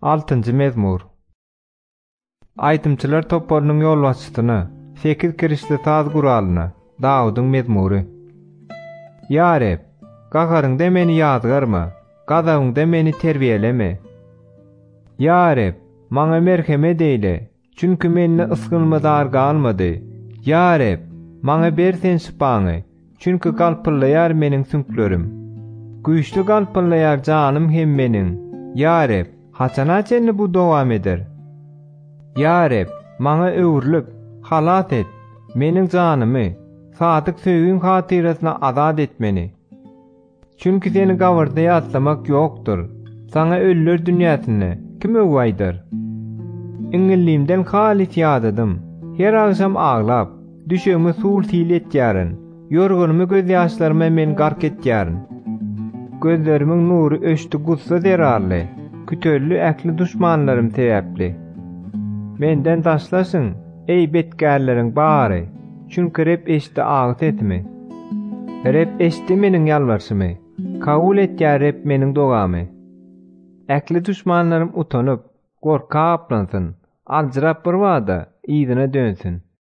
6-njy mezmur. Aýdymçylar toplarynyň ýolbaşçysyna, 8 kirişli saz guralyna, Dawudyň mezmury. Ya Reb, gagaryňda meni ýazgarma, gazabyňda meni terbiýeleme. Ya Reb, maňa merhemet eýle, çünki mende ysgynmazar galmady. Ya Reb, maňa bersen şipaňy, çünki galpylaýar meniň sünklerim. Güýçli galpylaýar janym hem meniň. Ya Reb, haçana çenli bu dowam eder? Ya Reb, maňa öwürlük, halat et, meniň janymy, sadyk söýgüň hatyrasyna azad etmeni. Çünki seni gawrda ýatlamak ýokdur. Sana ölüler dünýäsine kim öwýdir? Iňilliğimden halis ýadadym. Her agşam ağlap, düşegime suul sil etýäryn. Yorgunumy göz ýaşlaryma men gark etýäryn. Gözlerimiň nury öşdi gutsa zerarly. Kütörlü äkli düşmanlarym sebäpli. Menden taşlasyn, ey betgärleriň bary. Çünki Reb eşdi agyt etme. Reb eşdi meniň ýalvarşymy. Kabul etýär Reb meniň dogamy. Äkli düşmanlarym utanyp, gorka aplansyn, aljyrap bir wada ýygyna dönsün.